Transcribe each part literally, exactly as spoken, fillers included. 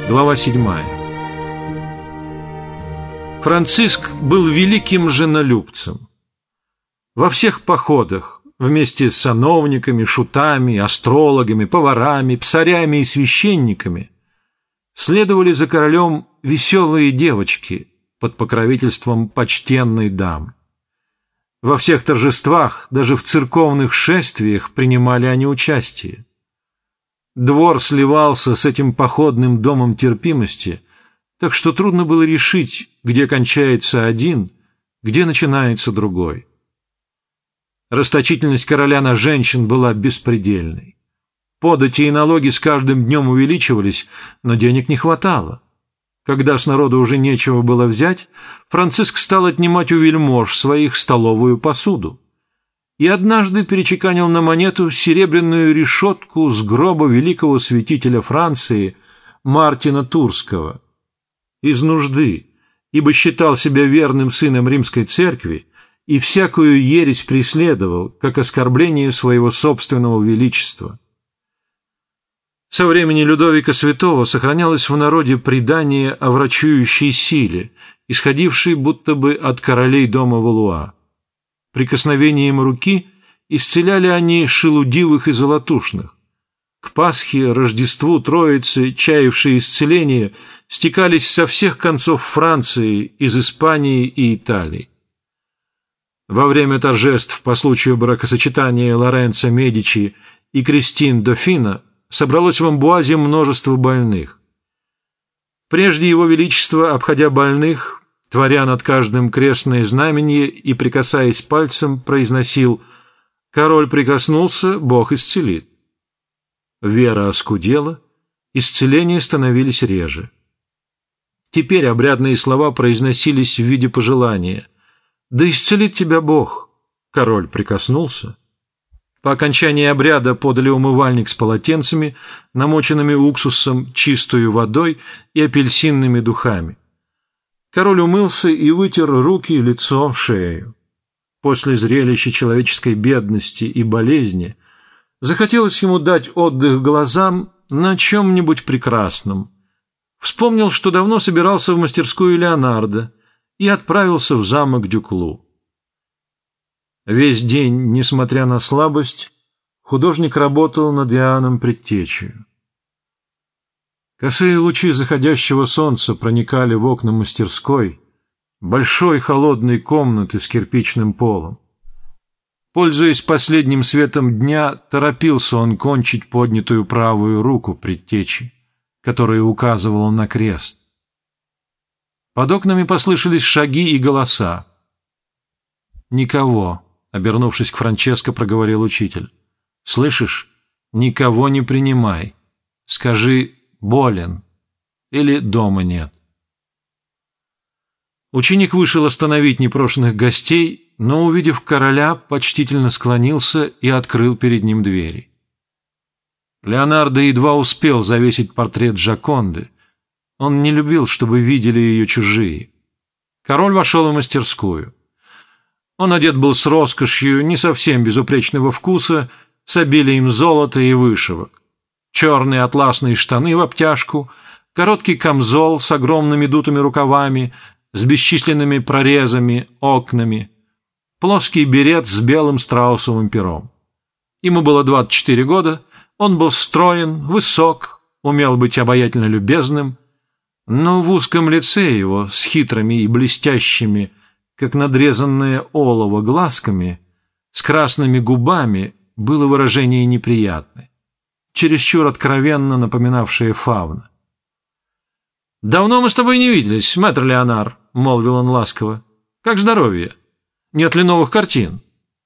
Глава седьмая. Франциск был великим женолюбцем. Во всех походах, вместе с сановниками, шутами, астрологами, поварами, псарями и священниками, следовали за королем веселые девочки под покровительством почтенной дамы. Во всех торжествах, даже в церковных шествиях принимали они участие. Двор сливался с этим походным домом терпимости, так что трудно было решить, где кончается один, где начинается другой. Расточительность короля на женщин была беспредельной. Подати и налоги с каждым днем увеличивались, но денег не хватало. Когда с народа уже нечего было взять, Франциск стал отнимать у вельмож своих столовую посуду. И однажды перечеканил на монету серебряную решетку с гроба великого святителя Франции Мартина Турского. Из нужды, ибо считал себя верным сыном римской церкви и всякую ересь преследовал, как оскорбление своего собственного величества. Со времени Людовика Святого сохранялось в народе предание о врачующей силе, исходившей будто бы от королей дома Валуа. Прикосновением руки исцеляли они шелудивых и золотушных. К Пасхе, Рождеству, Троице, чаявшие исцеление, стекались со всех концов Франции, из Испании и Италии. Во время торжеств по случаю бракосочетания Лоренцо Медичи и Кристин Дофина собралось в Амбуазе множество больных. Прежде его величество, обходя больных, творя над каждым крестное знамение и, прикасаясь пальцем, произносил: «Король прикоснулся, Бог исцелит». Вера оскудела, исцеления становились реже. Теперь обрядные слова произносились в виде пожелания: «Да исцелит тебя Бог». Король прикоснулся. По окончании обряда подали умывальник с полотенцами, намоченными уксусом, чистую водой и апельсинными духами. Король умылся и вытер руки, лицо, шею. После зрелища человеческой бедности и болезни захотелось ему дать отдых глазам на чем-нибудь прекрасном. Вспомнил, что давно собирался в мастерскую Леонардо, и отправился в замок Дюклу. Весь день, несмотря на слабость, художник работал над Иоанном Предтечею. Косые лучи заходящего солнца проникали в окна мастерской, большой холодной комнаты с кирпичным полом. Пользуясь последним светом дня, торопился он кончить поднятую правую руку Предтечи, которая указывала на крест. Под окнами послышались шаги и голоса. «Никого», — обернувшись к Франческо, проговорил учитель. «Слышишь? Никого не принимай. Скажи: болен» или «дома нет». Ученик вышел остановить непрошенных гостей, но, увидев короля, почтительно склонился и открыл перед ним двери. Леонардо едва успел завесить портрет Джоконды. Он не любил, чтобы видели ее чужие. Король вошел в мастерскую. Он одет был с роскошью, не совсем безупречного вкуса, с обилием золота и вышивок. Черные атласные штаны в обтяжку, короткий камзол с огромными дутыми рукавами, с бесчисленными прорезами, окнами, плоский берет с белым страусовым пером. Ему было двадцать четыре года, он был строен, высок, умел быть обаятельно любезным, но в узком лице его, с хитрыми и блестящими, как надрезанное олово, глазками, с красными губами, было выражение неприятное, чересчур откровенно напоминавшее фавна. «Давно мы с тобой не виделись, мэтр Леонар», — молвил он ласково. «Как здоровье? Нет ли новых картин?»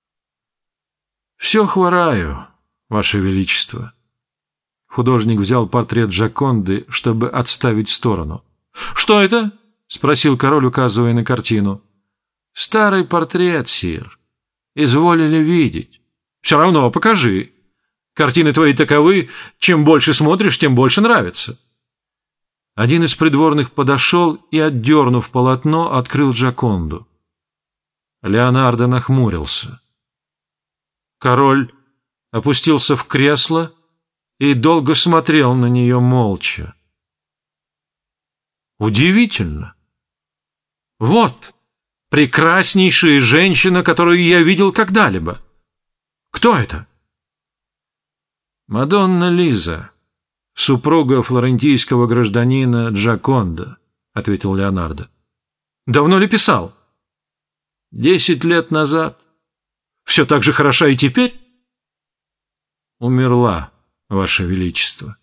«Все хвораю, Ваше Величество». Художник взял портрет Джоконды, чтобы отставить в сторону. «Что это?» — спросил король, указывая на картину. «Старый портрет, сир. Изволили видеть». «Все равно покажи. Картины твои таковы, чем больше смотришь, тем больше нравится». Один из придворных подошел и, отдернув полотно, открыл Джоконду. Леонардо нахмурился. Король опустился в кресло и долго смотрел на нее молча. Удивительно. Вот прекраснейшая женщина, которую я видел когда-либо. Кто это? Мадонна Лиза, супруга флорентийского гражданина Джакондо, ответил Леонардо. Давно ли писал? Десять лет назад. Все так же хороша и теперь? Умерла, Ваше Величество.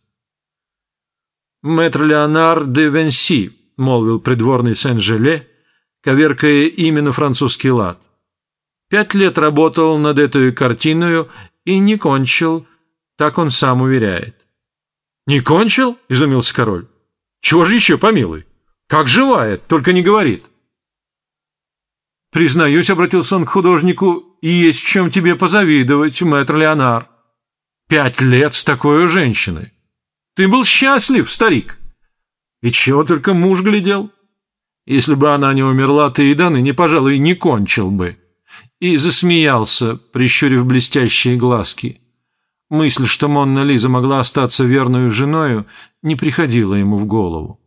Мэтр Леонар де Венси, молвил придворный Сен-Желе, коверкая именно французский лад. Пять лет работал над этой картиною и не кончил, так он сам уверяет. Не кончил? Изумился король. Чего же еще, помилуй? Как живая, только не говорит. Признаюсь, обратился он к художнику, есть в чем тебе позавидовать, мэтр Леонар. Пять лет с такой женщиной. Ты был счастлив, старик. И чего только муж глядел. Если бы она не умерла, ты и до ныне, пожалуй, не кончил бы. И засмеялся, прищурив блестящие глазки. Мысль, что Монна Лиза могла остаться верную женою, не приходила ему в голову.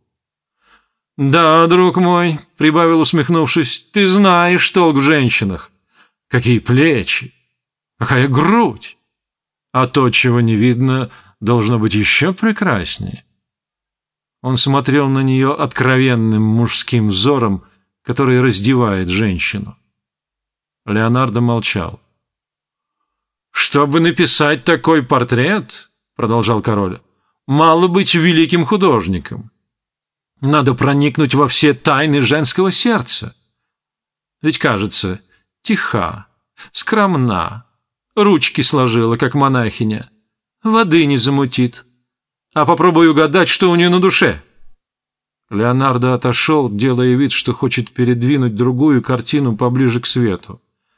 «Да, друг мой», — прибавил, усмехнувшись, — «ты знаешь толк в женщинах. Какие плечи! Какая грудь! А то, чего не видно, должно быть еще прекраснее». Он смотрел на нее откровенным мужским взором, который раздевает женщину. Леонардо молчал. «Чтобы написать такой портрет, — продолжал король, — мало быть великим художником. Надо проникнуть во все тайны женского сердца. Ведь, кажется, тиха, скромна, ручки сложила, как монахиня, воды не замутит. А попробуй угадать, что у нее на душе». Леонардо отошел, делая вид, что хочет передвинуть другую картину поближе к свету.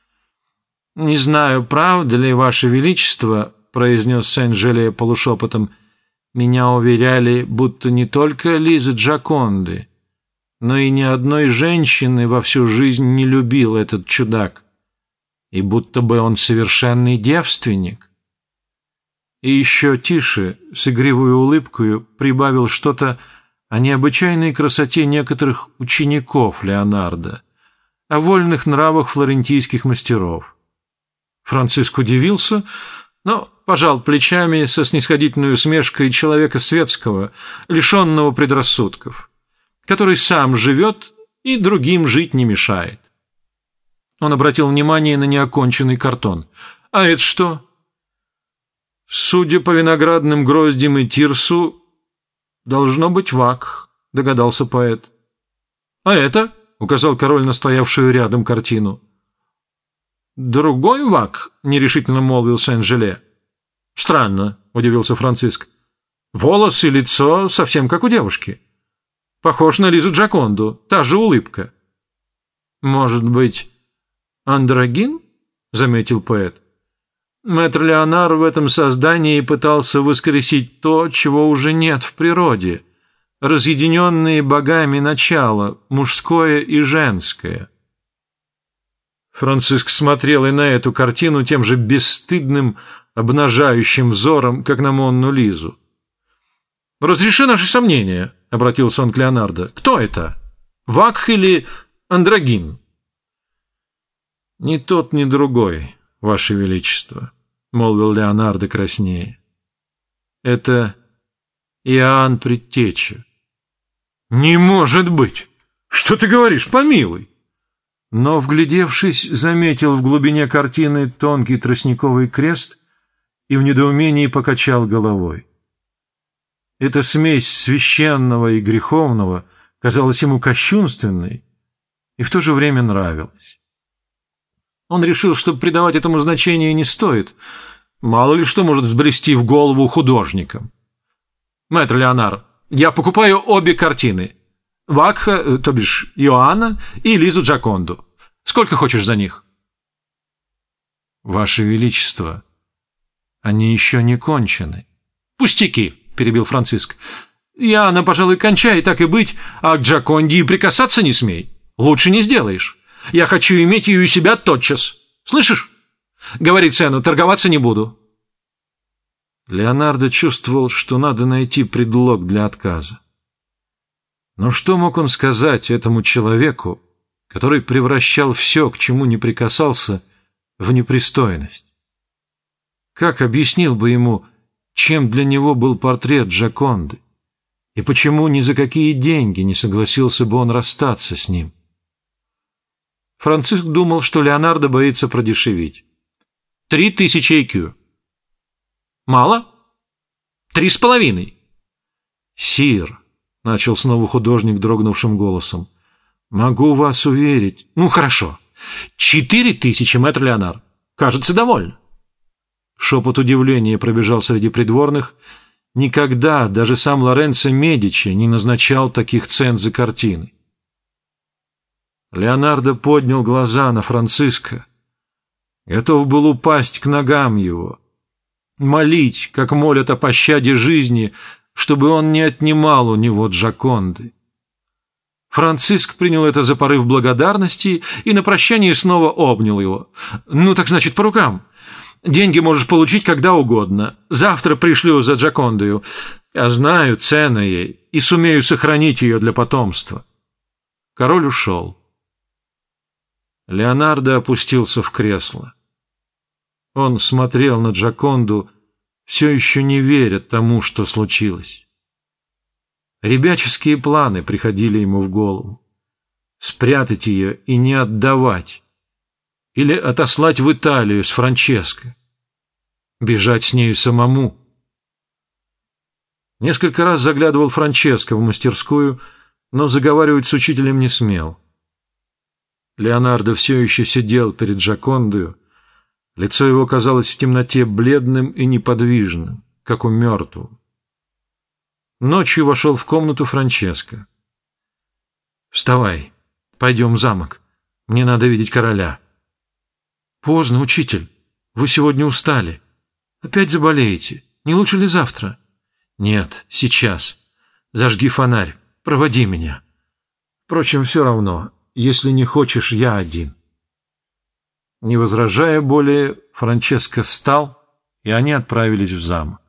«Не знаю, правда ли, Ваше Величество, — произнес Сен-Желе полушепотом, — меня уверяли, будто не только Лизы Джаконды, но и ни одной женщины во всю жизнь не любил этот чудак, и будто бы он совершенный девственник». И еще тише, с игривой улыбкою, прибавил что-то о необычайной красоте некоторых учеников Леонардо, о вольных нравах флорентийских мастеров. Франциск удивился, но пожал плечами со снисходительной усмешкой человека светского, лишенного предрассудков, который сам живет и другим жить не мешает. Он обратил внимание на неоконченный картон. «А это что?» «Судя по виноградным гроздям и тирсу, должно быть вак», — догадался поэт. «А это?» — указал король на стоявшую рядом картину. «Другой вак», — нерешительно молвил Сен-Желе. «Странно», — удивился Франциск. «Волосы и лицо совсем как у девушки. Похож на Лизу Джаконду, та же улыбка». «Может быть, андрогин?» — заметил поэт. Мэтр Леонар в этом создании пытался воскресить то, чего уже нет в природе, разъединенные богами начала, мужское и женское. Франциск смотрел и на эту картину тем же бесстыдным, обнажающим взором, как на Монну Лизу. «Разреши наши сомнения», — обратился он к Леонардо. «Кто это? Вакх или андрогин?» «Ни тот, ни другой, Ваше Величество», — молвил Леонардо краснее. «Это Иоанн Предтеча». «Не может быть! Что ты говоришь, помилуй!» Но, вглядевшись, заметил в глубине картины тонкий тростниковый крест и в недоумении покачал головой. Эта смесь священного и греховного казалась ему кощунственной и в то же время нравилась. Он решил, что придавать этому значение не стоит. Мало ли что может взбрести в голову художникам. «Мэтр Леонар, я покупаю обе картины. Вакха, то бишь Иоанна, и Лизу Джаконду. Сколько хочешь за них?» «Ваше Величество, они еще не кончены». «Пустяки», — перебил Франциск. «Иоанна, пожалуй, кончай, так и быть, а к Джаконде и прикасаться не смей. Лучше не сделаешь. Я хочу иметь ее у себя тотчас. Слышишь? Говори цену, торговаться не буду». Леонардо чувствовал, что надо найти предлог для отказа. Но что мог он сказать этому человеку, который превращал все, к чему не прикасался, в непристойность? Как объяснил бы ему, чем для него был портрет Джоконды, и почему ни за какие деньги не согласился бы он расстаться с ним? Франциск думал, что Леонардо боится продешевить. «Три тысячи ЭКЮ». «Мало? Три с половиной». «Сир», — начал снова художник дрогнувшим голосом, — «могу вас уверить». «Ну, хорошо. Четыре тысячи, мэтр Леонар. Кажется, довольно». Шепот удивления пробежал среди придворных. Никогда даже сам Лоренцо Медичи не назначал таких цен за картины. Леонардо поднял глаза на Франциска, готов был упасть к ногам его, молить, как молят о пощаде жизни, чтобы он не отнимал у него Джоконды. Франциск принял это за порыв благодарности и на прощание снова обнял его. «Ну так значит, по рукам. Деньги можешь получить когда угодно. Завтра пришлю за Джокондою. Я знаю цену ей и сумею сохранить ее для потомства». Король ушел. Леонардо опустился в кресло. Он смотрел на Джоконду, все еще не веря тому, что случилось. Ребяческие планы приходили ему в голову. Спрятать ее и не отдавать. Или отослать в Италию с Франческо. Бежать с нею самому. Несколько раз заглядывал Франческо в мастерскую, но заговаривать с учителем не смел. Леонардо все еще сидел перед Джокондою. Лицо его казалось в темноте бледным и неподвижным, как у мертвого. Ночью вошел в комнату Франческо. «Вставай, пойдем в замок. Мне надо видеть короля». «Поздно, учитель. Вы сегодня устали. Опять заболеете. Не лучше ли завтра?» «Нет, сейчас. Зажги фонарь. Проводи меня. Впрочем, все равно. Если не хочешь, я один». Не возражая более, Франческо встал, и они отправились в замок.